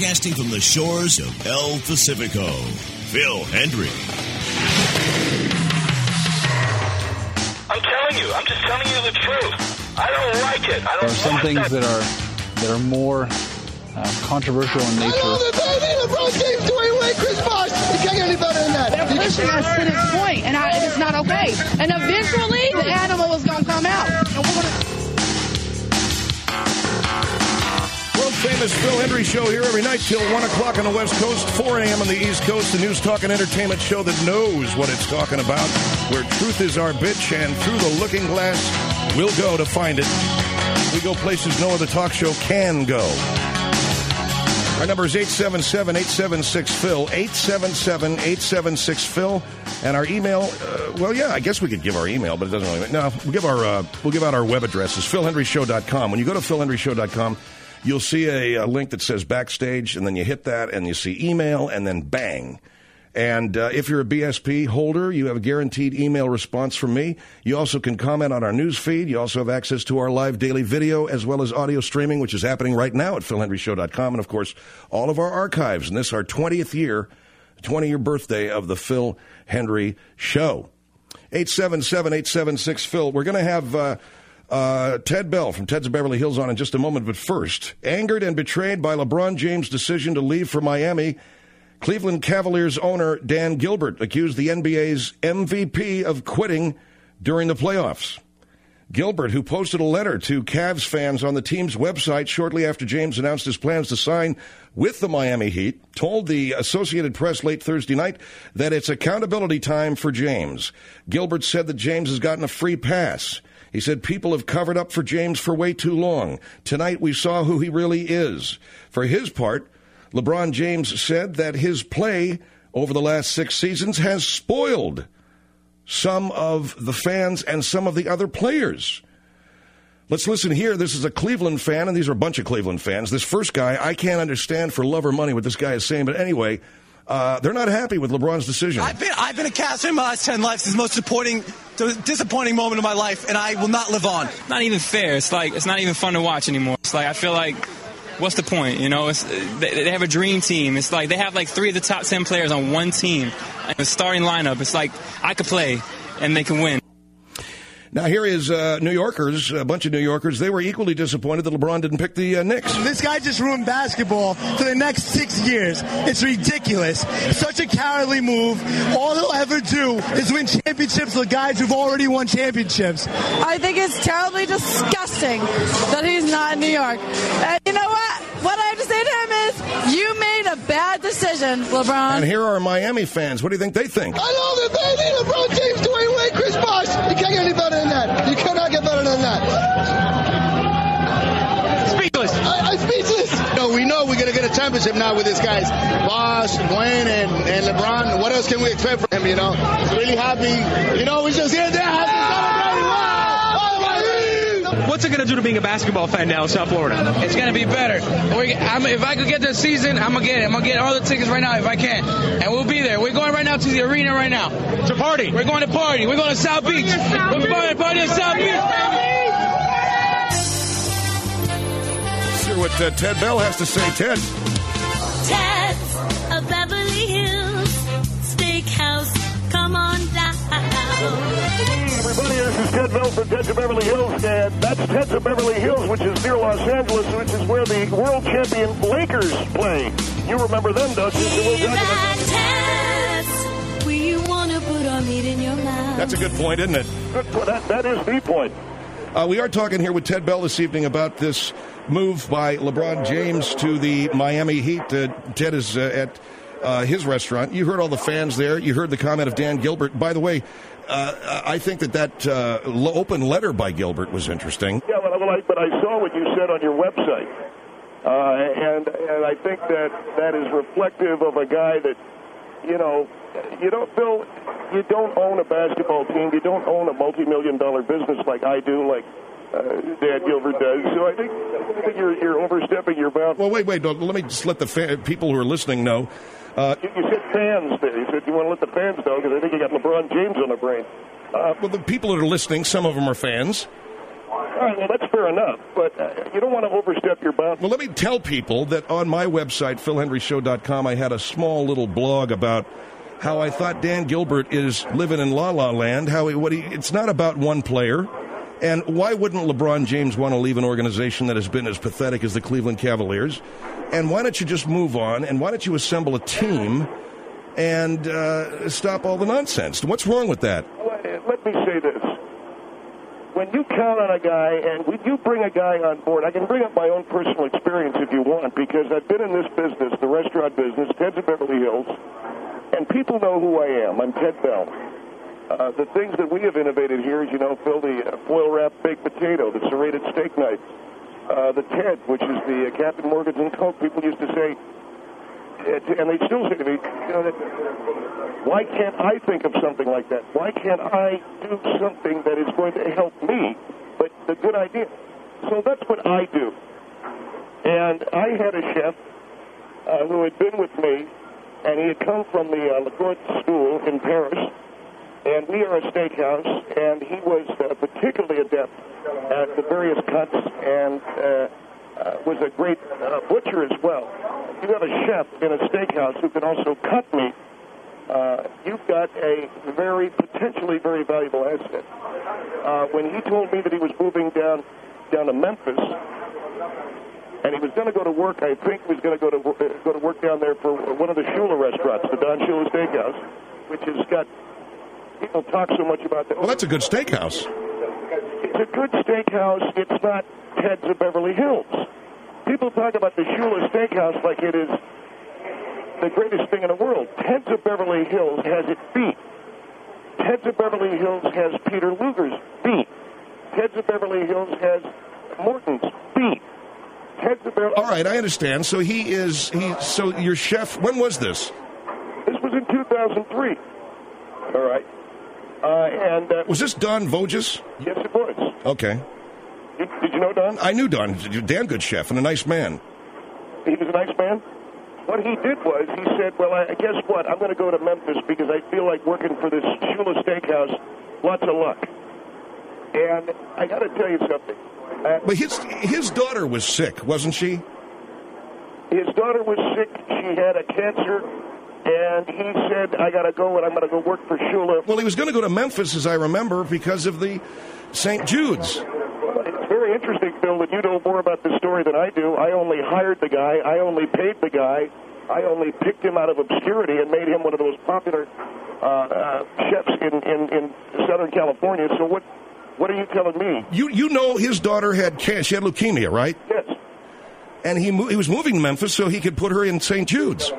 broadcasting from the shores of El Pacifico, Phil Hendrie. I'm just telling you the truth. I don't like it. There are some things that are more controversial in nature. I love it, baby. LeBron James, Dwayne Wade, Chris Bosh. You can't get any better than that. They're pushing us to this point, and it's not okay. And eventually, the animal is going to come out. And we're going to... World-famous Phil Hendrie Show here every night till 1 o'clock on the West Coast, 4 a.m. on the East Coast, the news, talk, and entertainment show that knows what it's talking about, where truth is our bitch, and through the looking glass, we'll go to find it. We go places no other talk show can go. Our number is 877-876-PHIL, 877-876-PHIL, and our email, I guess we could give our email, but it doesn't really matter. No, we'll give out our web addresses, philhendrieshow.com. When you go to philhendrieshow.com, you'll see a link that says Backstage, and then you hit that, and you see email, and then bang. And if you're a BSP holder, you have a guaranteed email response from me. You also can comment on our news feed. You also have access to our live daily video as well as audio streaming, which is happening right now at philhendrieshow.com. And, of course, all of our archives. And this is our 20-year birthday of the Phil Hendrie Show. 877-876-PHIL. We're going to have Ted Bell from Ted's of Beverly Hills on in just a moment. But first, angered and betrayed by LeBron James' decision to leave for Miami, Cleveland Cavaliers owner Dan Gilbert accused the NBA's MVP of quitting during the playoffs. Gilbert, who posted a letter to Cavs fans on the team's website shortly after James announced his plans to sign with the Miami Heat, told the Associated Press late Thursday night that it's accountability time for James. Gilbert said that James has gotten a free pass. He said people have covered up for James for way too long. Tonight we saw who he really is. For his part, LeBron James said that his play over the last 6 seasons has spoiled some of the fans and some of the other players. Let's listen here. This is a Cleveland fan, and these are a bunch of Cleveland fans. This first guy, I can't understand for love or money what this guy is saying, but anyway, they're not happy with LeBron's decision. I've been a Cavs fan my last 10 lives. It's the most disappointing moment of my life, and I will not live on. Not even fair. It's not even fun to watch anymore. It's like I feel like, what's the point? You know, they have a dream team. It's like they have like 3 of the top 10 players on one team. And the starting lineup, it's like I could play and they can win. Now, here is New Yorkers, a bunch of New Yorkers. They were equally disappointed that LeBron didn't pick the Knicks. This guy just ruined basketball for the next 6 years. It's ridiculous. Such a cowardly move. All he'll ever do is win championships with guys who've already won championships. I think it's terribly disgusting that he's not in New York. And you know what? What I have to say to him is, you made a bad decision, LeBron. And here are Miami fans. What do you think they think? I love it, baby. LeBron James, Dwayne Wade, Chris Bosh. You can't get any better than that. You cannot get better than that. Speechless. I'm speechless. We know we're going to get a championship now with these guys. Bosh, Dwayne, and LeBron. What else can we expect from him, you know? Really happy. You know, we just here there happy celebrating. Wow! What's it going to do to being a basketball fan now in South Florida? It's going to be better. If I could get this season, I'm going to get it. I'm going to get all the tickets right now if I can. And we'll be there. We're going right now to the arena right now. To party. We're going to party. We're going to South Beach. We're going to party in South Beach, baby. Let's hear what Ted Bell has to say. Ted. Ted's of Beverly Hills Steakhouse. Come on down. Everybody, this is Ted Bell from Ted's of Beverly Hills, and that's Ted's of Beverly Hills, which is near Los Angeles, which is where the world champion Lakers play. You remember them, don't you? We want to put our meat in your mouth. That's a good point, isn't it? That is the point. We are talking here with Ted Bell this evening about this move by LeBron James to the Miami Heat. Ted is at his restaurant. You heard all the fans there. You heard the comment of Dan Gilbert. By the way, I think that open letter by Gilbert was interesting. Yeah, but I saw what you said on your website. And I think that is reflective of a guy that, you know, you don't own a basketball team. You don't own a multi-million-dollar business like I do, like Dan Gilbert does. So I think you're overstepping your bounds. Well, wait. Let me just let the people who are listening know. You said fans there. You said you want to let the fans know because I think you got LeBron James on the brain. Well, the people that are listening, some of them are fans. right, well, that's fair enough, but you don't want to overstep your bounds. Well, let me tell people that on my website, PhilHenryShow.com, I had a small little blog about how I thought Dan Gilbert is living in la-la land, it's not about one player. And why wouldn't LeBron James want to leave an organization that has been as pathetic as the Cleveland Cavaliers? And why don't you just move on, and why don't you assemble a team and stop all the nonsense? What's wrong with that? Let me say this. When you count on a guy and when you bring a guy on board, I can bring up my own personal experience if you want, because I've been in this business, the restaurant business, Ted's of Beverly Hills, and people know who I am. I'm Ted Bell. The things that we have innovated here is, Phil, the foil-wrapped baked potato, the serrated steak knife, the Ted, which is the Captain Morgan's and Coke. People used to say, and they still say to me, why can't I think of something like that? Why can't I do something that is going to help me, but a good idea? So that's what I do. And I had a chef who had been with me, and he had come from the La Corte School in Paris, and we are a steakhouse, and he was particularly adept at the various cuts and was a great butcher as well. You have a chef in a steakhouse who can also cut meat. You've got a potentially very valuable asset. When he told me that he was moving down to Memphis, and he was going to go to work, I think he was going to go to work down there for one of the Shula restaurants, the Don Shula Steakhouse, which has got people talk so much about that. Well, that's a good steakhouse. It's a good steakhouse. It's not Ted's of Beverly Hills. People talk about the Shula Steakhouse like it is the greatest thing in the world. Ted's of Beverly Hills has it beat. Ted's of Beverly Hills has Peter Luger's beat. Ted's of Beverly Hills has Morton's beat. Ted's of Beverly. All right, I understand. So so your chef, when was this? This was in 2003. All right. Was this Don Voges? Yes, it was. Okay. Did you know Don? I knew Don. He's a damn good chef and a nice man. He was a nice man? What he did was, he said, well, I guess what? I'm going to go to Memphis because I feel like working for this Shula Steakhouse. Lots of luck. And I got to tell you something. But his daughter was sick, wasn't she? His daughter was sick. She had a cancer. And he said, I got to go, and I'm going to go work for Shula. Well, he was going to go to Memphis, as I remember, because of the St. Jude's. It's very interesting, Phil, that you know more about this story than I do. I only hired the guy. I only paid the guy. I only picked him out of obscurity and made him one of the most popular chefs in Southern California. So what are you telling me? You know his daughter had cancer. She had leukemia, right? Yes. And he was moving to Memphis so he could put her in St. Jude's.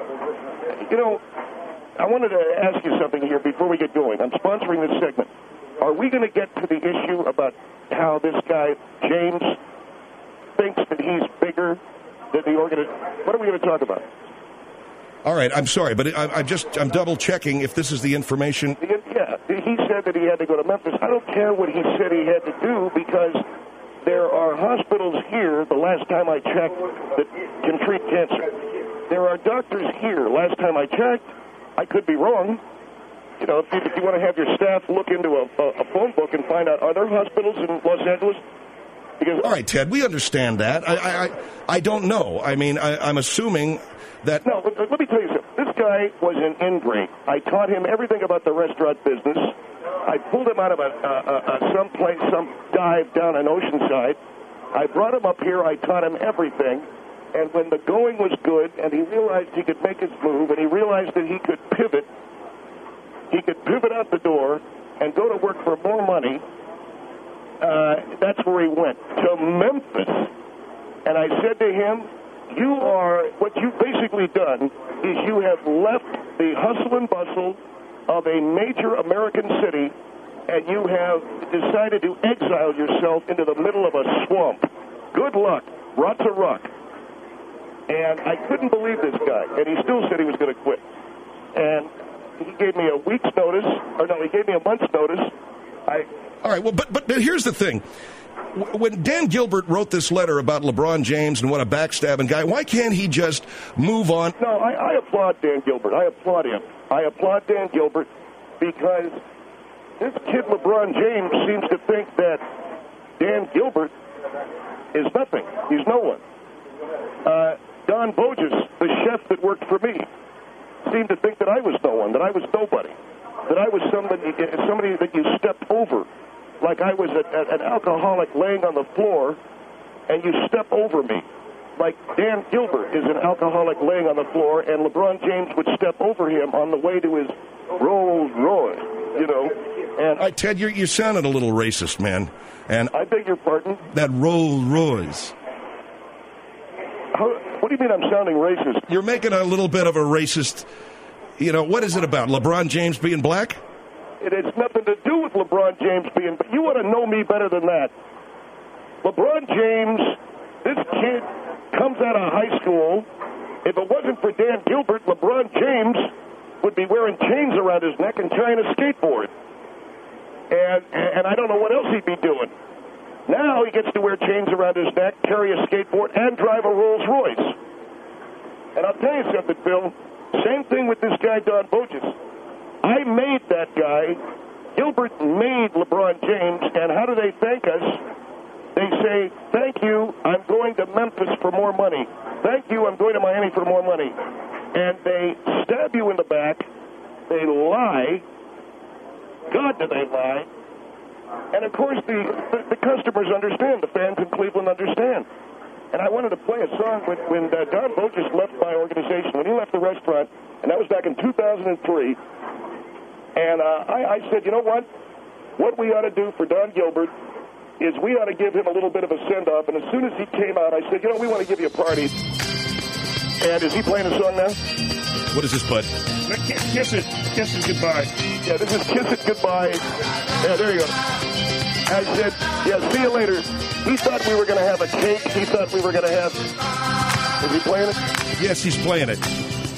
I wanted to ask you something here before we get going. I'm sponsoring this segment. Are we going to get to the issue about how this guy, James, thinks that he's bigger than the organization? What are we going to talk about? All right, I'm sorry, but I'm double-checking if this is the information. Yeah, he said that he had to go to Memphis. I don't care what he said he had to do because there are hospitals here, the last time I checked, that can treat cancer. There are doctors here. Last time I checked, I could be wrong. If you want to have your staff look into a phone book and find out, are there hospitals in Los Angeles? Because all right, Ted, we understand that. I don't know. I mean, I'm assuming that... No, let me tell you something. This guy was an ingrate. I taught him everything about the restaurant business. I pulled him out of some dive down in Oceanside. I brought him up here. I taught him everything. And when the going was good and he realized he could make his move and he realized that he could pivot out the door and go to work for more money, that's where he went, to Memphis. And I said to him, what you've basically done is you have left the hustle and bustle of a major American city and you have decided to exile yourself into the middle of a swamp. Good luck. Lots of rock. And I couldn't believe this guy. And he still said he was going to quit. And he gave me a week's notice. He gave me a month's notice. All right, well, but here's the thing. When Dan Gilbert wrote this letter about LeBron James and what a backstabbing guy, why can't he just move on? No, I applaud Dan Gilbert. I applaud him. I applaud Dan Gilbert because this kid LeBron James seems to think that Dan Gilbert is nothing. He's no one. Don Bogus, the chef that worked for me, seemed to think that I was no one, that I was nobody, that I was somebody that you stepped over, like I was an alcoholic laying on the floor, and you step over me. Like Dan Gilbert is an alcoholic laying on the floor, and LeBron James would step over him on the way to his Rolls Royce, you know. And Ted, you sounded a little racist, man. And I beg your pardon? That Rolls Royce. What do you mean I'm sounding racist? You're making a little bit of a racist, you know, what is it about? LeBron James being black? It has nothing to do with LeBron James being, but you ought to know me better than that. LeBron James, this kid comes out of high school. If it wasn't for Dan Gilbert, LeBron James would be wearing chains around his neck and trying to skateboard. And I don't know what else he'd be doing. Now he gets to wear chains around his neck, carry a skateboard, and drive a Rolls Royce. And I'll tell you something, Phil. Same thing with this guy, Don Bogus. I made that guy. Gilbert made LeBron James, and how do they thank us? They say, thank you, I'm going to Memphis for more money. Thank you, I'm going to Miami for more money. And they stab you in the back. They lie. God, do they lie? And, of course, the customers understand. The fans in Cleveland understand. And I wanted to play a song when Don Bogus left my organization, when he left the restaurant, and that was back in 2003. And I said, you know what? What we ought to do for Don Gilbert is we ought to give him a little bit of a send-off. And as soon as he came out, I said, you know, we want to give you a party. And is he playing a song now? What is this, bud? Kiss It. Kiss It Goodbye. Yeah, this is Kiss It Goodbye. Yeah, there you go. I said, yeah, see you later. He thought we were going to have a cake. He thought we were going to have... Is he playing it? Yes, he's playing it.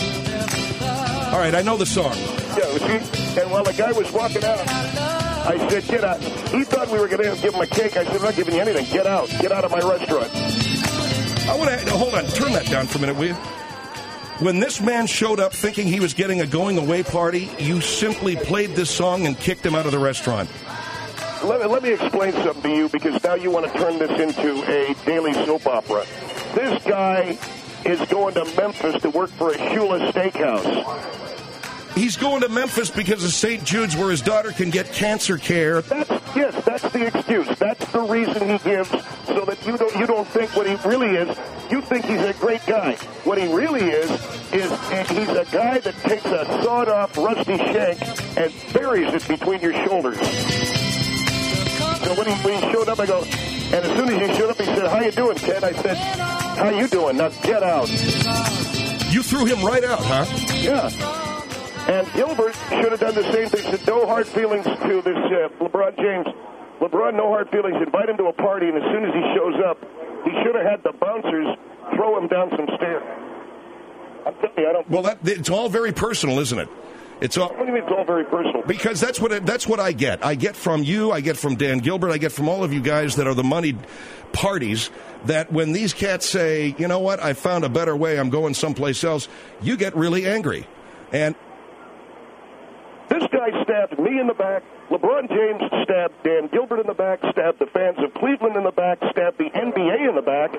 All right, I know the song. Yeah, see? And while the guy was walking out, I said, get out. He thought we were going to give him a cake. I said, I'm not giving you anything. Get out. Get out of my restaurant. I want to... Hold on. Turn that down for a minute, will you? When this man showed up thinking he was getting a going-away party, you simply played this song and kicked him out of the restaurant. Let me explain something to you, because now you want to turn this into a daily soap opera. This guy is going to Memphis to work for a Shula Steakhouse. He's going to Memphis because of St. Jude's, where his daughter can get cancer care. That's the excuse. That's the reason he gives, so that you don't think what he really is. You think he's a great guy. What he really is he's a guy that takes a sawed-off rusty shank and buries it between your shoulders. So when he showed up, I go, and as soon as he showed up, he said, how you doing, Ted? I said, how you doing? Now get out. You threw him right out, huh? Yeah. And Gilbert should have done the same thing. Said, no hard feelings to this LeBron James. LeBron, no hard feelings. Invite him to a party, and as soon as he shows up, he should have had the bouncers throw him down some stairs. I'm telling you, I don't... Well, it's all very personal, isn't it? It's all... What do you mean it's all very personal? Because that's what I get. I get from you, I get from Dan Gilbert, I get from all of you guys that are the moneyed parties, that when these cats say, you know what, I found a better way, I'm going someplace else, you get really angry. And... This guy stabbed me in the back. LeBron James stabbed Dan Gilbert in the back, stabbed the fans of Cleveland in the back, stabbed the NBA in the back.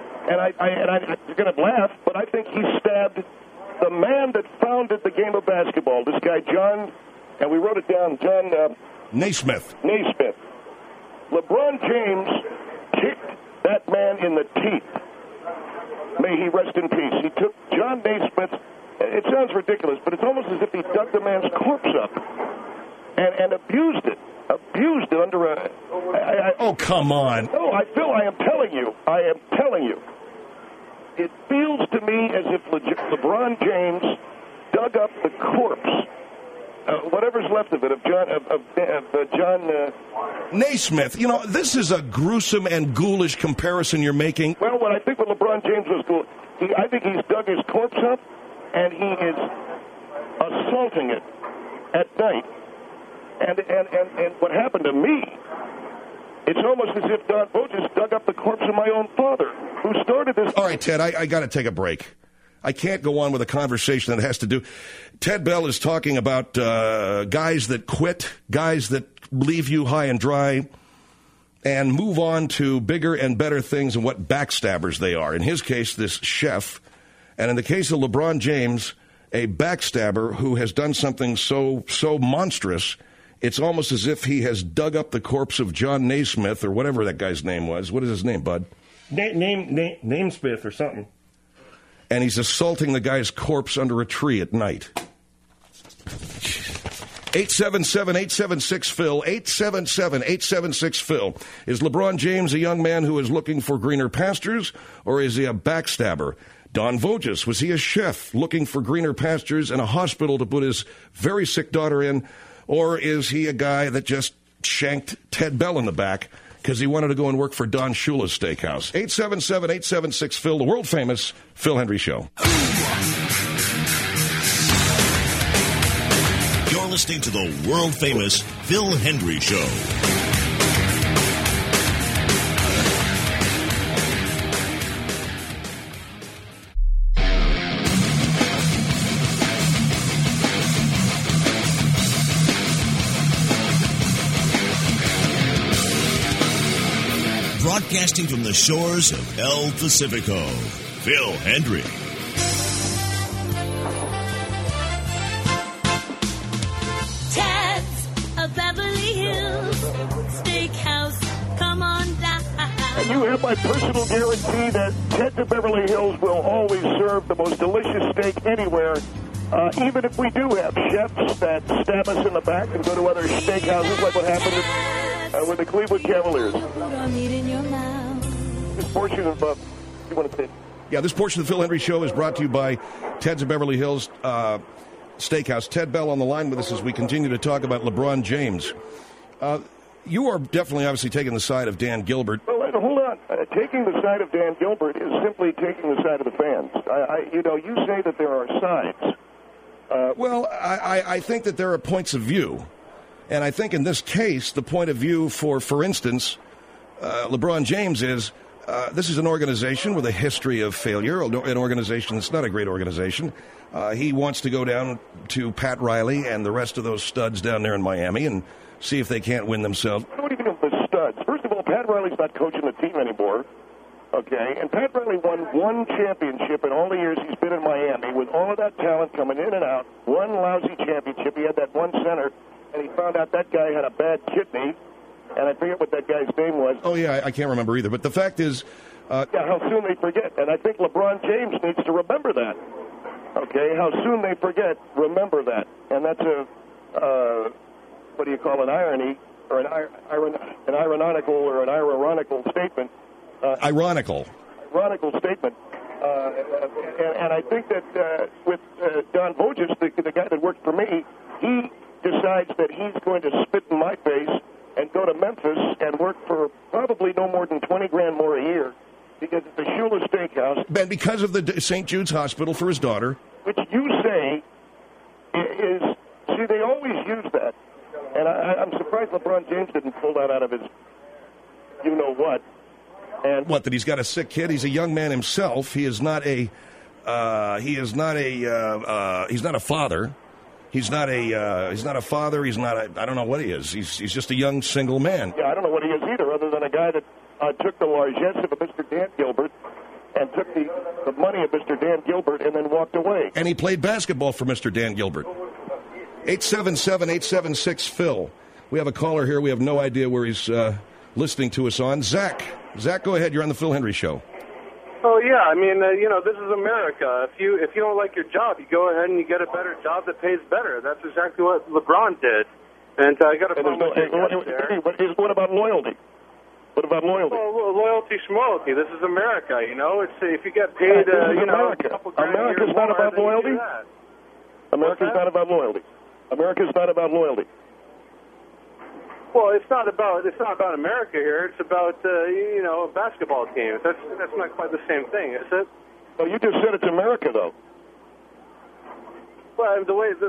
And you're going to laugh, but I think he stabbed the man that founded the game of basketball. This guy, John, and we wrote it down, John... Naismith. Naismith. LeBron James kicked that man in the teeth. May he rest in peace. He took John Naismith... It sounds ridiculous, but it's almost as if he dug the man's corpse up and abused it. Abused it under a... Oh, come on. No, I am telling you. It feels to me as if LeBron James dug up the corpse, whatever's left of it, of John Naismith. You know, this is a gruesome and ghoulish comparison you're making. Well, what I think with LeBron James was cool, I think he's dug his corpse up, and he is assaulting it at night. And what happened to me, it's almost as if Don Bogus dug up the corpse of my own father, who started this. All right, Ted, I got to take a break. I can't go on with a conversation that has to do... Ted Bell is talking about guys that quit, guys that leave you high and dry. and move on to bigger and better things and what backstabbers they are. In his case, this chef, and in the case of LeBron James, a backstabber who has done something so monstrous, it's almost as if he has dug up the corpse of John Naismith or whatever that guy's name was. What is his name, bud? Namesmith or something. And he's assaulting the guy's corpse under a tree at night. 877-876-PHIL, 877-876-PHIL. Is LeBron James a young man who is looking for greener pastures, or is he a backstabber? Don Voges, was he a chef looking for greener pastures and a hospital to put his very sick daughter in, or is he a guy that just shanked Ted Bell in the back because he wanted to go and work for Don Shula's Steakhouse? 877-876-PHIL, the world-famous Phil Hendry Show. You're listening to the world-famous Phil Hendry Show. Broadcasting from the shores of El Pacifico, Phil Hendry. A Beverly Hills Steakhouse, come on down. And you have my personal guarantee that Ted's of Beverly Hills will always serve the most delicious steak anywhere, even if we do have chefs that stab us in the back and go to other steakhouses like what happened with the Cleveland Cavaliers. This portion of, you want to say? Yeah, this portion of the Phil Hendry Show is brought to you by Ted's of Beverly Hills Steakhouse. Ted Bell on the line with us as we continue to talk about LeBron James. You are definitely, obviously, taking the side of Dan Gilbert. Well, hold on. Taking the side of Dan Gilbert is simply taking the side of the fans. You say that there are sides. I think that there are points of view. And I think in this case, the point of view for instance, LeBron James is, this is an organization with a history of failure, an organization that's not a great organization. He wants to go down to Pat Riley and the rest of those studs down there in Miami and see if they can't win themselves. What do you think of the studs? First of all, Pat Riley's not coaching the team anymore, okay? And Pat Riley won one championship in all the years he's been in Miami with all of that talent coming in and out. One lousy championship. He had that one center, and he found out that guy had a bad kidney, and I forget what that guy's name was. Oh, yeah, I can't remember either. But the fact is... how soon they forget. And I think LeBron James needs to remember that. Okay, how soon they forget, remember that. And that's what do you call an irony, or an ironical statement. Ironical statement. And I think that with Don Voges, the guy that worked for me, he decides that he's going to spit in my face and go to Memphis and work for probably no more than $20,000 more a year. Because it's the Shula Steakhouse. And because of the St. Jude's Hospital for his daughter. Which you say is, see, they always use that. And I'm surprised LeBron James didn't pull that out of his you-know-what. And what, that he's got a sick kid? He's a young man himself. He is not a, he's not a father. He's not a father. He's not a, I don't know what he is. He's just a young single man. Yeah, I don't know what he is either, other than a guy that took the largesse of Mr. Dan Gilbert and took the money of Mr. Dan Gilbert and then walked away. And he played basketball for Mr. Dan Gilbert. 877-876-PHIL. We have a caller here. We have no idea where he's listening to us on. Zach, go ahead. You're on the Phil Hendry Show. Oh, yeah. I mean, this is America. If you don't like your job, you go ahead and you get a better job that pays better. That's exactly what LeBron did. And I got a phone there. What about loyalty? What about loyalty? Well, loyalty, schmoyalty. This is America, It's if you get paid, America. a couple grand America's not about loyalty. America's not about loyalty. America's not about loyalty. Well, it's not about America here. It's about a basketball team. That's not quite the same thing, is it? Well, you just said it's America, though. Well, the way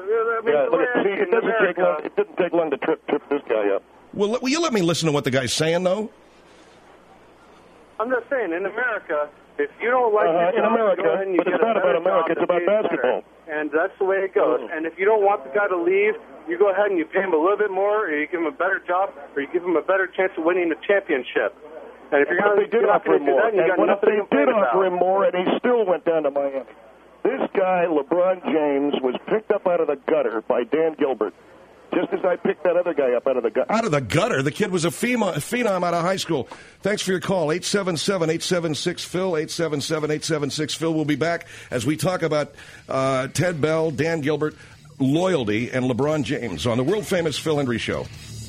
it didn't take long to trip this guy up. Well, will you let me listen to what the guy's saying, though? I'm just saying, in America, if you don't like your job, in America, go ahead and you but get it's not a better about America. job It's about that pays basketball. better. And that's the way it goes. And if you don't want the guy to leave, you go ahead and you pay him a little bit more, or you give him a better job, or you give him a better chance of winning the championship. And if you're But they did offer him more. that, you And got what if nothing they to complain did offer about. him more and he still went down to Miami? This guy, LeBron James, was picked up out of the gutter by Dan Gilbert, just as I picked that other guy up out of the gutter. Out of the gutter? The kid was a phenom out of high school. Thanks for your call. 877-876-PHIL, 877-876-PHIL. We'll be back as we talk about Ted Bell, Dan Gilbert, loyalty, and LeBron James on the world-famous Phil Hendry Show.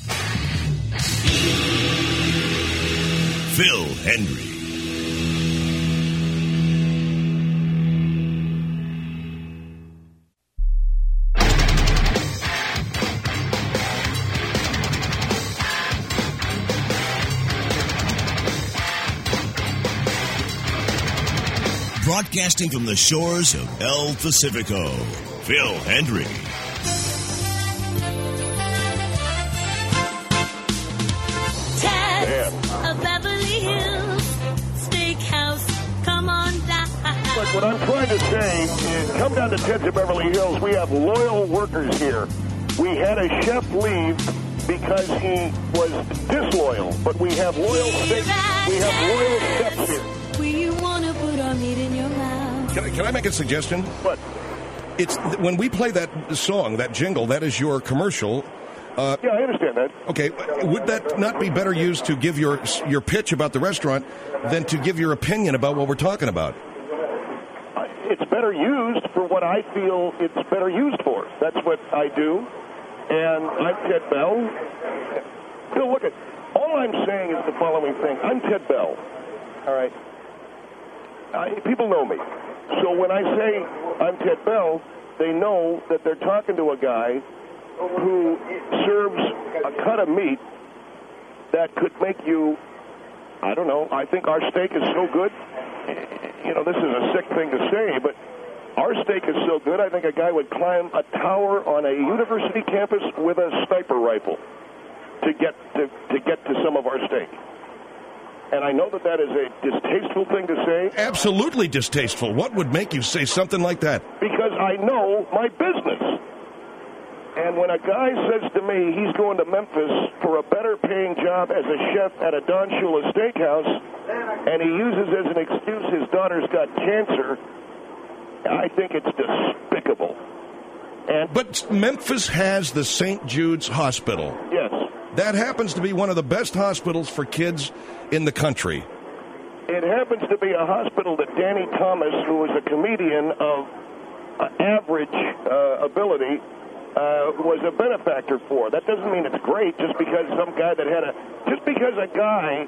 Phil Hendry. Broadcasting from the shores of El Pacifico, Phil Hendry. Ted of Beverly Hills Steakhouse, come on down. But what I'm trying to say is, come down to Ted's of Beverly Hills. We have loyal workers here. We had a chef leave because he was disloyal, but we have loyal steaks. We have loyal chefs here. We want to put our meat in your mouth. Can I make a suggestion? What? It's when we play that song, that jingle, that is your commercial. Yeah, I understand that. Okay, would that not be better used to give your pitch about the restaurant than to give your opinion about what we're talking about? It's better used for what I feel it's better used for. That's what I do. And I'm Ted Bell. Phil, look at, all I'm saying is the following thing. I'm Ted Bell. All right? People know me. So when I say I'm Ted Bell, they know that they're talking to a guy who serves a cut of meat that could make you, I don't know, I think our steak is so good. You know, this is a sick thing to say, but our steak is so good, I think a guy would climb a tower on a university campus with a sniper rifle to get to some of our steak. And I know that that is a distasteful thing to say. Absolutely distasteful. What would make you say something like that? Because I know my business. And when a guy says to me he's going to Memphis for a better paying job as a chef at a Don Shula steakhouse, and he uses as an excuse his daughter's got cancer, I think it's despicable. But Memphis has the St. Jude's Hospital. Yes. That happens to be one of the best hospitals for kids in the country. It happens to be a hospital that Danny Thomas, who is a comedian of average ability, was a benefactor for. That doesn't mean it's great just because some guy that had just because a guy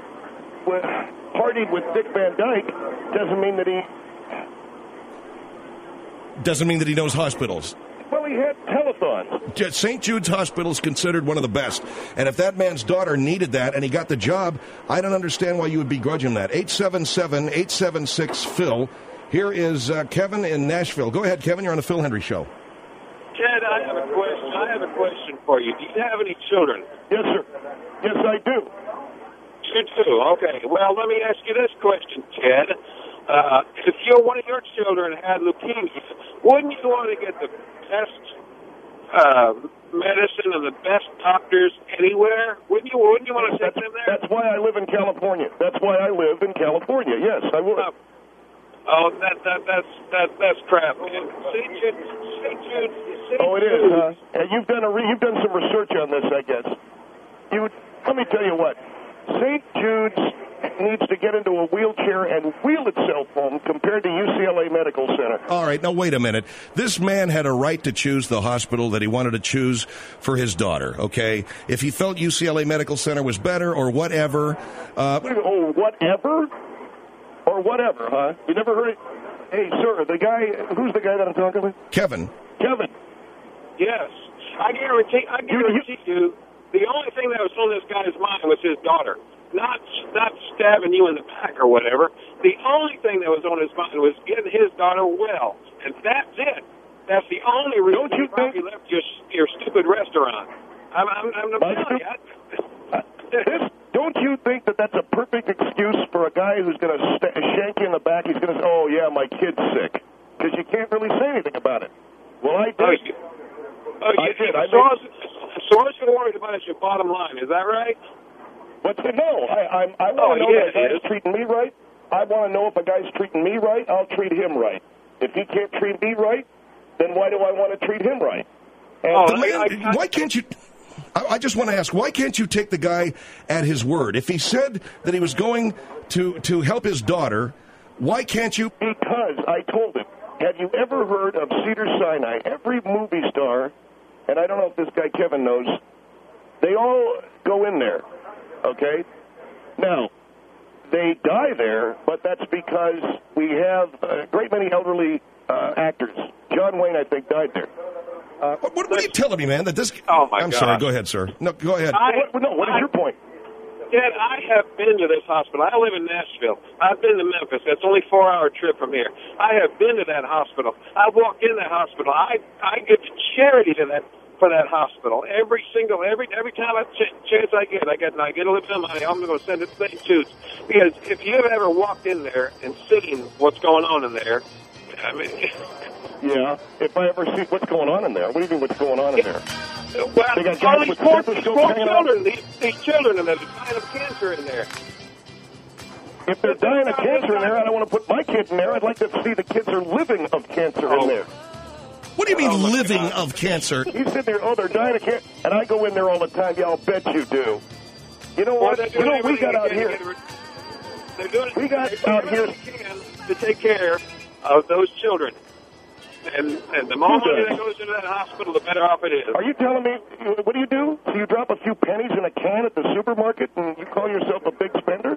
partied with Dick Van Dyke doesn't mean that he knows hospitals. Well, he had telethons. St. Jude's Hospital is considered one of the best. And if that man's daughter needed that and he got the job, I don't understand why you would begrudge him that. 877-876-PHIL. Here is Kevin in Nashville. Go ahead, Kevin. You're on the Phil Hendry Show. Ted, I have a question for you. Do you have any children? Yes, sir. Yes, I do. You do? Okay. Well, let me ask you this question, Ted. If one of your children had leukemia, wouldn't you want to get the best medicine and the best doctors anywhere? Wouldn't you want to send them there? That's why I live in California. Yes, I would. That's crap, man. St. Jude. Oh, it is, huh? And you've done some research on this, I guess. Let me tell you what. St. Jude's needs to get into a wheelchair and wheel itself home compared to UCLA Medical Center. All right, now wait a minute. This man had a right to choose the hospital that he wanted to choose for his daughter, okay? If he felt UCLA Medical Center was better or whatever. Whatever? Or whatever, huh? You never heard it? Hey, sir, who's the guy that I'm talking with? Kevin. Yes. I guarantee you, the only thing that was on this guy's mind was his daughter. Not stabbing you in the back or whatever. The only thing that was on his mind was getting his daughter well. And that's it. That's the only reason you probably left your stupid restaurant. I'm telling you. Don't you think that that's a perfect excuse for a guy who's going to shank you in the back? He's going to say, oh, yeah, my kid's sick. Because you can't really say anything about it. Well, I did. I saw honest, your bottom line. Is that right? But no, I want to know that a guy's treating me right. I want to know if a guy's treating me right, I'll treat him right. If he can't treat me right, then why do I want to treat him right? And why can't you... I just want to ask, why can't you take the guy at his word? If he said that he was going to help his daughter, why can't you... Because I told him, have you ever heard of Cedars-Sinai? Every movie star, and I don't know if this guy Kevin knows, they all go in there, okay? Now, they die there, but that's because we have a great many elderly actors. John Wayne, I think, died there. What are you telling me, man? That this? Oh, my God. I'm sorry. Go ahead, sir. No, go ahead. What is your point? Dad, I have been to this hospital. I live in Nashville. I've been to Memphis. That's only a 4-hour trip from here. I have been to that hospital. I walk in that hospital. I give charity to that for that hospital. Every time chance I get a little bit of money. I'm going to send it to St. Jude's. Because if you have ever walked in there and seen what's going on in there, I mean... Yeah, if I ever see what's going on in there. What do you mean what's going on in there? Well, they got all guys these with poor stethoscopes hanging out. children, these children in there, they're dying of cancer in there. If they're dying of cancer in there, I don't want to put my kid in there. I'd like to see the kids are living of cancer in there. What do you mean living of cancer? You sit there, they're dying of cancer. And I go in there all the time. Yeah, I'll bet you do. You know what? You know what we got out here? They're doing we got out here to take care of those children. And the more money that goes into that hospital, the better off it is. Are you telling me, what do? So you drop a few pennies in a can at the supermarket and you call yourself a big spender?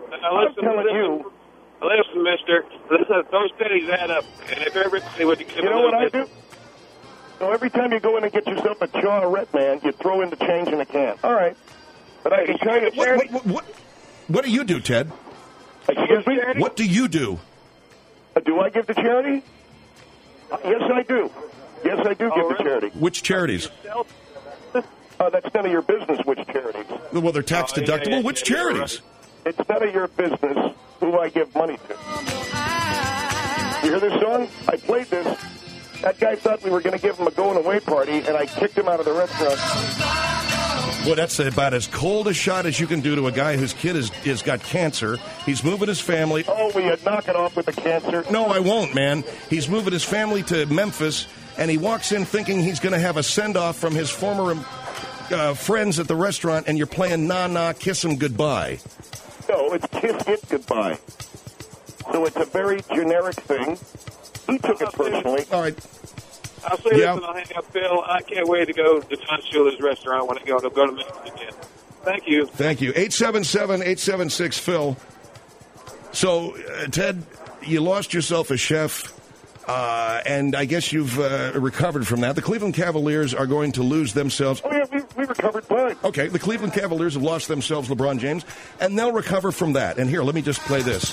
Listen, mister, those pennies add up. And if everybody would give You know what I do? So every time you go in and get yourself a Chaw-Rette, man, you throw in the change in a can. All right. But I can tell you... What do you do, Ted? Excuse me? What do you do? Do I give to charity? Yes, I do. Yes, I do give to charity. Which charities? That's none of your business, which charities. Well, they're tax deductible. Which charities? It's none of your business who I give money to. You hear this song? I played this. That guy thought we were going to give him a going-away party, and I kicked him out of the restaurant. Well, that's about as cold a shot as you can do to a guy whose kid has got cancer. He's moving his family. Oh, will you knock it off with the cancer? No, I won't, man. He's moving his family to Memphis, and he walks in thinking he's going to have a send-off from his former friends at the restaurant, and you're playing Na-Na, Kiss 'Em Goodbye. No, it's Kiss It Goodbye. So it's a very generic thing. He took it personally. All right. I'll say this and I'll hang up, Phil. I can't wait to go to Don Shula's restaurant when I go to Memphis again. Thank you. Thank you. 877-876-PHIL. So, Ted, you lost yourself a chef, and I guess you've recovered from that. The Cleveland Cavaliers are going to lose themselves. Oh, yeah, we recovered fine. Okay, the Cleveland Cavaliers have lost themselves LeBron James, and they'll recover from that. And here, let me just play this.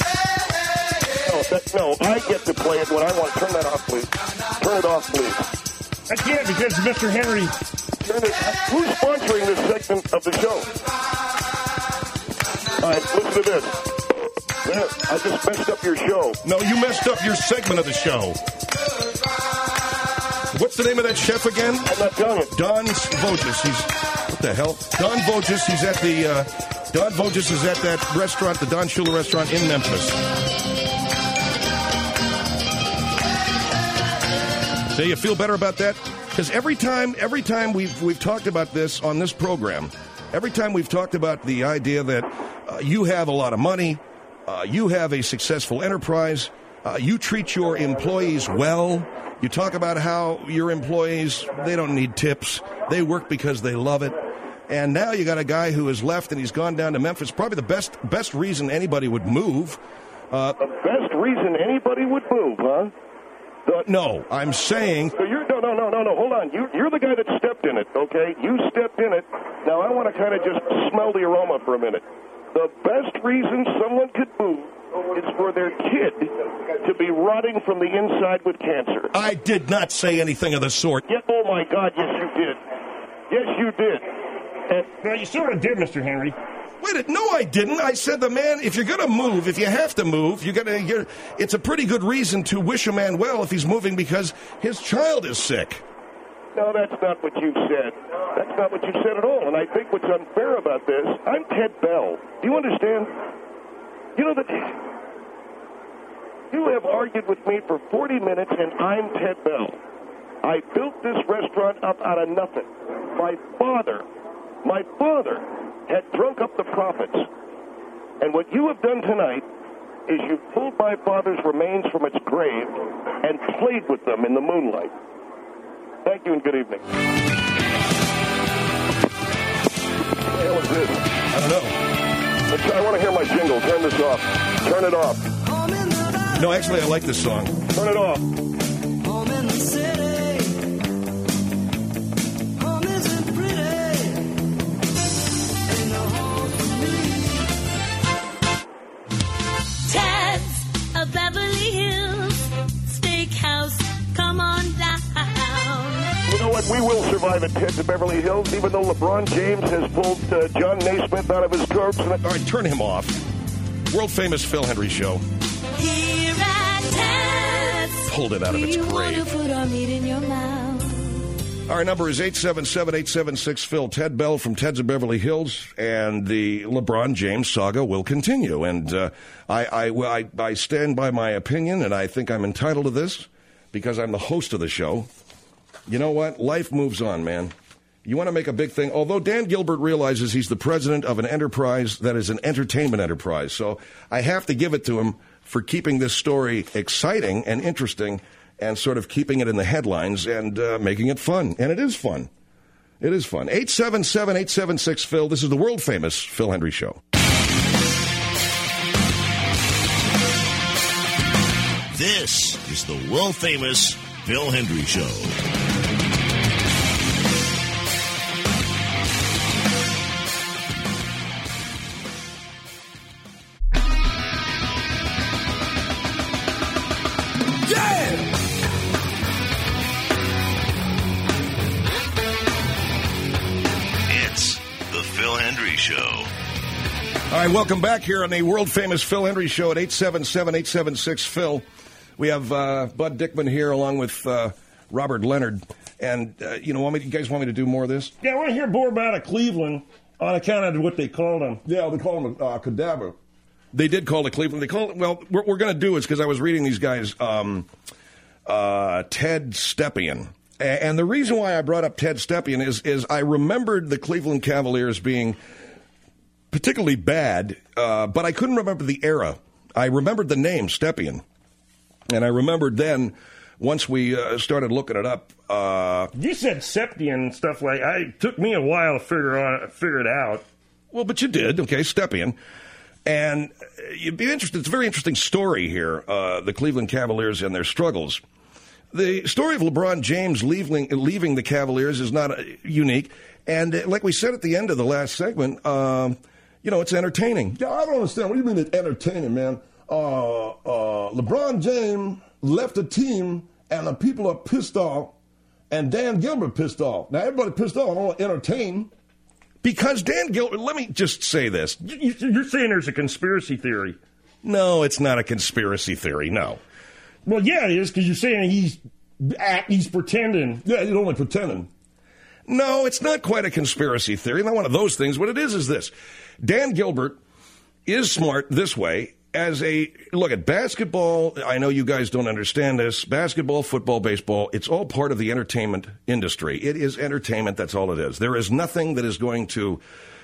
No, I get to play it when I want. Turn that off, please. Turn it off, please. I can't because Mr. Henry. Who's sponsoring this segment of the show? All right, listen to this. There, I just messed up your show. No, you messed up your segment of the show. What's the name of that chef again? I'm not telling you. Don Voges. What the hell? Don Voges. He's at the... Don Voges is at that restaurant, the Don Shula restaurant in Memphis. So you feel better about that? Because every time we've talked about this on this program, every time we've talked about the idea that you have a lot of money, you have a successful enterprise, you treat your employees well, you talk about how your employees, they don't need tips, they work because they love it. And now you got a guy who has left and he's gone down to Memphis. Probably the best reason anybody would move. The best reason anybody would move, huh? No, I'm saying... So you're, no, hold on. You're the guy that stepped in it, okay? You stepped in it. Now I want to kind of just smell the aroma for a minute. The best reason someone could move is for their kid to be rotting from the inside with cancer. I did not say anything of the sort. Yeah, oh, my God, yes, you did. Yes, you did. No, you sort of did, Mr. Henry. Wait, no, I didn't. I said the man, if you're going to move, if you have to move, it's a pretty good reason to wish a man well if he's moving because his child is sick. No, that's not what you said. That's not what you said at all. And I think what's unfair about this, I'm Ted Bell. Do you understand? You know that you have argued with me for 40 minutes, and I'm Ted Bell. I built this restaurant up out of nothing. My father had drunk up the profits. And what you have done tonight is you've pulled my father's remains from its grave and played with them in the moonlight. Thank you and good evening. What the hell is this? I don't know. I want to hear my jingle. Turn this off. Turn it off. No, actually, I like this song. Turn it off. Home in the city. Home isn't pretty. Ain't no home for me. Ted's a Beverly Hills Steakhouse. Come on down. You know what? We will survive at Ted's of Beverly Hills, even though LeBron James has pulled John Naismith out of his corpse. All right, turn him off. World-famous Phil Hendry Show. Here at Ted's. Pulled it out of its You want to grave. put our meat in your mouth. Our number is 877-876-PHIL. Ted Bell from Ted's of Beverly Hills, and the LeBron James saga will continue. And I stand by my opinion, and I think I'm entitled to this because I'm the host of the show. You know what? Life moves on, man. You want to make a big thing. Although Dan Gilbert realizes he's the president of an enterprise that is an entertainment enterprise. So I have to give it to him for keeping this story exciting and interesting and sort of keeping it in the headlines and making it fun. And it is fun. It is fun. 877-876-PHIL. This is the world-famous Phil Hendry Show. This is the world-famous Phil Hendry Show. It's the Phil Hendry Show. All right, welcome back here on the world-famous Phil Hendry Show at 877-876-PHIL. We have Bud Dickman here along with Robert Leonard. And, you guys want me to do more of this? Yeah, I want to hear more about Cleveland on account of what they called him. Yeah, they called him a cadaver. They did call it Cleveland. They called it, well, what we're going to do is, because I was reading these guys, Ted Stepien. And the reason why I brought up Ted Stepien is I remembered the Cleveland Cavaliers being particularly bad, but I couldn't remember the era. I remembered the name, Stepien. And I remembered then, once we started looking it up. You said Stepien and stuff like that. It took me a while to figure it out. Well, but you did. Okay, Stepien. And you'd be interested. It's a very interesting story here, the Cleveland Cavaliers and their struggles. The story of LeBron James leaving the Cavaliers is not unique. And like we said at the end of the last segment, it's entertaining. Yeah, I don't understand. What do you mean it's entertaining, man? LeBron James left the team, and the people are pissed off, and Dan Gilbert pissed off. Now, everybody pissed off. I don't want to entertain. Because Dan Gilbert, let me just say this. You're saying there's a conspiracy theory. No, it's not a conspiracy theory, no. Well, yeah, it is, because you're saying he's pretending. Yeah, he's only pretending. No, it's not quite a conspiracy theory. Not one of those things. What it is this. Dan Gilbert is smart this way. Look at basketball, I know you guys don't understand this. Basketball, football, baseball, it's all part of the entertainment industry. It is entertainment, that's all it is. There is nothing's going to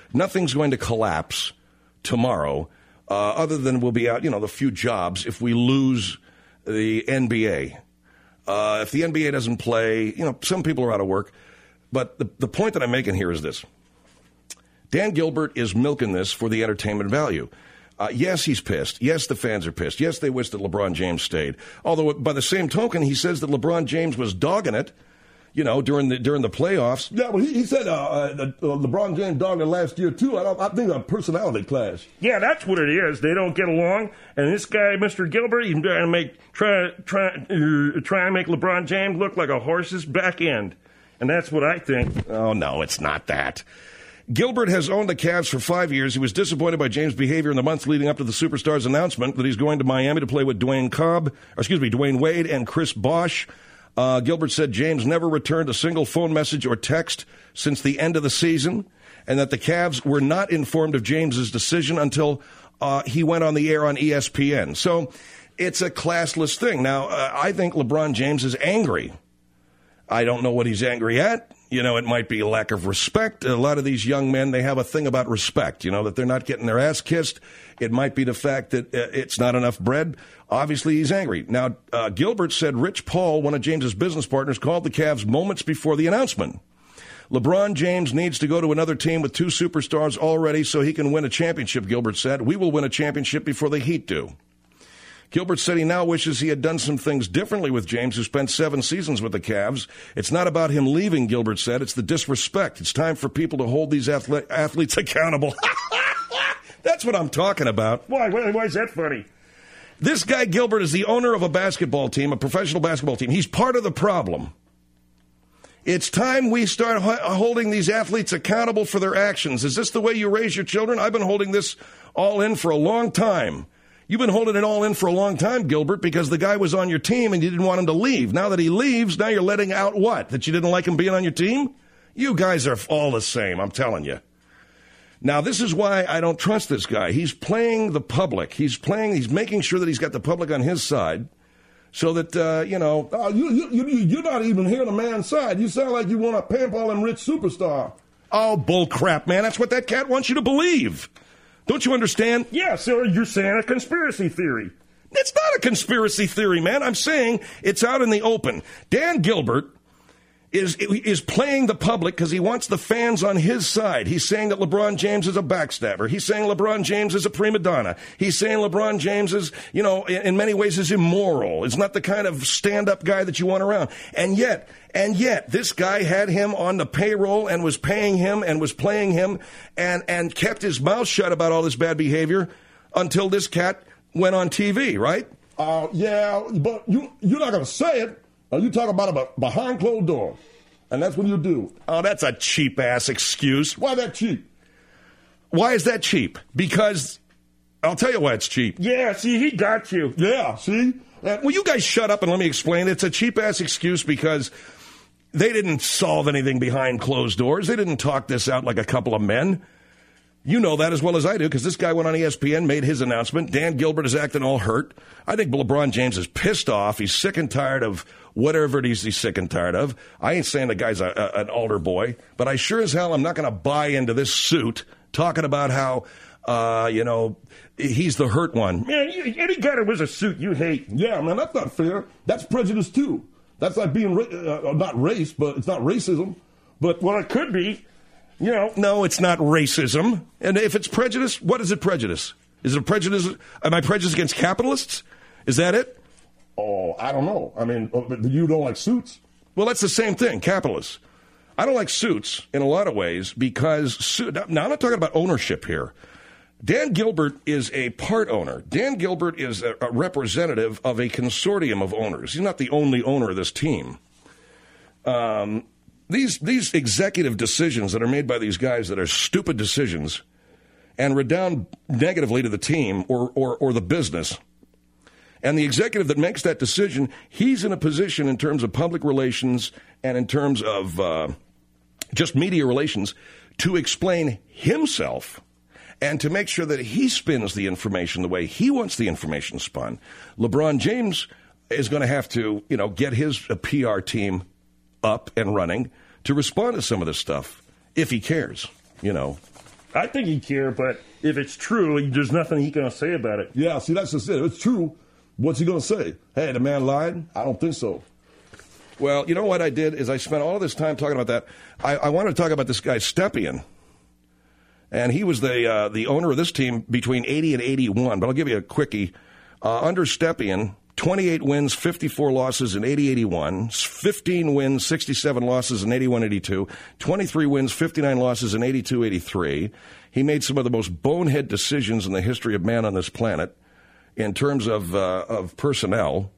collapse tomorrow, other than we'll be out, the few jobs if we lose the NBA. If the NBA doesn't play, some people are out of work. But the point that I'm making here is this. Dan Gilbert is milking this for the entertainment value. Yes, he's pissed. Yes, the fans are pissed. Yes, they wish that LeBron James stayed. Although, by the same token, he says that LeBron James was dogging it, during the playoffs. Yeah, well, he said that LeBron James dogged it last year, too. I think a personality clash. Yeah, that's what it is. They don't get along. And this guy, Mr. Gilbert, he's trying to make LeBron James look like a horse's back end. And that's what I think. Oh, no, it's not that. Gilbert has owned the Cavs for 5 years. He was disappointed by James' behavior in the months leading up to the superstar's announcement that he's going to Miami to play with Dwayne Wade and Chris Bosh. Gilbert said James never returned a single phone message or text since the end of the season, and that the Cavs were not informed of James's decision until he went on the air on ESPN. So it's a classless thing. Now, I think LeBron James is angry. I don't know what he's angry at. You know, it might be a lack of respect. A lot of these young men, they have a thing about respect, you know, that they're not getting their ass kissed. It might be the fact that it's not enough bread. Obviously, he's angry. Now, Gilbert said Rich Paul, one of James's business partners, called the Cavs moments before the announcement. LeBron James needs to go to another team with 2 superstars already so he can win a championship, Gilbert said. We will win a championship before the Heat do. Gilbert said he now wishes he had done some things differently with James, who spent 7 seasons with the Cavs. It's not about him leaving, Gilbert said. It's the disrespect. It's time for people to hold these athletes accountable. That's what I'm talking about. Why is that funny? This guy, Gilbert, is the owner of a basketball team, a professional basketball team. He's part of the problem. It's time we start holding these athletes accountable for their actions. Is this the way you raise your children? I've been holding this all in for a long time. You've been holding it all in for a long time, Gilbert, because the guy was on your team and you didn't want him to leave. Now that he leaves, now you're letting out what? That you didn't like him being on your team? You guys are all the same, I'm telling you. Now, this is why I don't trust this guy. He's playing the public. He's making sure that he's got the public on his side so that, you're not even hearing the man's side. You sound like you want to pimp all them rich superstar. Oh, bull crap, man. That's what that cat wants you to believe. Don't you understand? Yeah, so you're saying a conspiracy theory. It's not a conspiracy theory, man. I'm saying it's out in the open. Dan Gilbert is playing the public because he wants the fans on his side. He's saying that LeBron James is a backstabber. He's saying LeBron James is a prima donna. He's saying LeBron James is, in many ways is immoral. It's not the kind of stand-up guy that you want around. And yet, this guy had him on the payroll and was paying him and was playing him and kept his mouth shut about all this bad behavior until this cat went on TV, right? Yeah, but you're not going to say it. You talk about it behind closed doors, and that's what you do. Oh, that's a cheap-ass excuse. Why that cheap? Why is that cheap? Because I'll tell you why it's cheap. Yeah, see, he got you. Yeah, see? Well, you guys shut up and let me explain. It's a cheap-ass excuse because they didn't solve anything behind closed doors. They didn't talk this out like a couple of men. You know that as well as I do because this guy went on ESPN, made his announcement. Dan Gilbert is acting all hurt. I think LeBron James is pissed off. He's sick and tired of whatever it is he's sick and tired of. I ain't saying the guy's an altar boy, but I sure as hell am not going to buy into this suit talking about how, he's the hurt one. Man, any guy that wears a suit you hate. Yeah, man, that's not fair. That's prejudice, too. That's like being, not race, but it's not racism. But, well, it could be. No, it's not racism. And if it's prejudice, what is it prejudice? Is it prejudice? Am I prejudiced against capitalists? Is that it? Oh, I don't know. I mean, you don't like suits? Well, that's the same thing, capitalists. I don't like suits in a lot of ways because, now I'm not talking about ownership here. Dan Gilbert is a part owner. Dan Gilbert is a representative of a consortium of owners. He's not the only owner of this team. These executive decisions that are made by these guys that are stupid decisions and redound negatively to the team or the business, and the executive that makes that decision, he's in a position in terms of public relations and in terms of just media relations to explain himself and to make sure that he spins the information the way he wants the information spun. LeBron James is going to have to, get his PR team up and running to respond to some of this stuff, if he cares, I think he cares, but if it's true, there's nothing he can say about it. Yeah, see, that's just it. If it's true, what's he going to say? Hey, the man lied? I don't think so. Well, you know what I did is I spent all of this time talking about that. I wanted to talk about this guy, Stepien. And he was the owner of this team between 80 and 81. But I'll give you a quickie. Under Stepien, 28 wins, 54 losses in 80-81, 15 wins, 67 losses in 81-82, 23 wins, 59 losses in 82-83. He made some of the most bonehead decisions in the history of man on this planet in terms of personnel.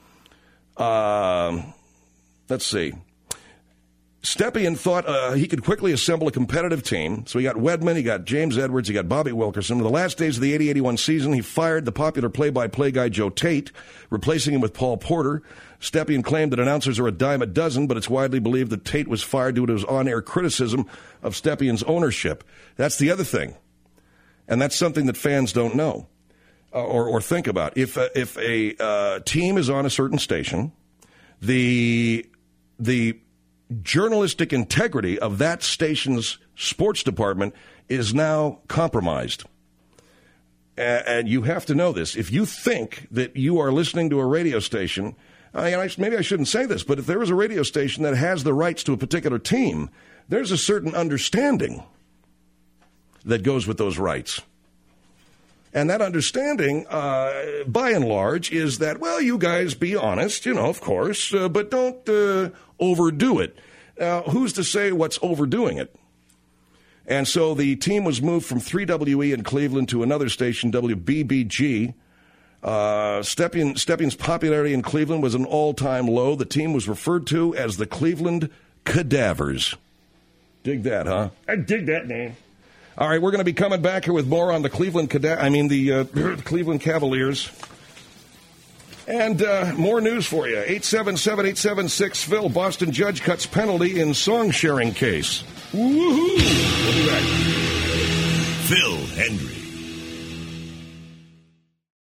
Let's see. Stepien thought he could quickly assemble a competitive team. So he got Wedman, he got James Edwards, he got Bobby Wilkerson. In the last days of the 80-81 season, he fired the popular play-by-play guy Joe Tate, replacing him with Paul Porter. Stepien claimed that announcers are a dime a dozen, but it's widely believed that Tate was fired due to his on-air criticism of Stepien's ownership. That's the other thing. And that's something that fans don't know or think about. If a team is on a certain station, the journalistic integrity of that station's sports department is now compromised. And you have to know this. If you think that you are listening to a radio station, maybe I shouldn't say this, but if there is a radio station that has the rights to a particular team, there's a certain understanding that goes with those rights. And that understanding, by and large, is that, well, you guys be honest, of course, but don't overdo it. Now, who's to say what's overdoing it? And so the team was moved from 3WE in Cleveland to another station, WBBG. Stepien's popularity in Cleveland was an all-time low. The team was referred to as the Cleveland Cadavers. Dig that, huh? I dig that name. All right, we're going to be coming back here with more on the Cleveland Cavaliers. And more news for you. 877-876-PHIL. Boston judge cuts penalty in song-sharing case. Woohoo! We'll be back. Phil Hendry.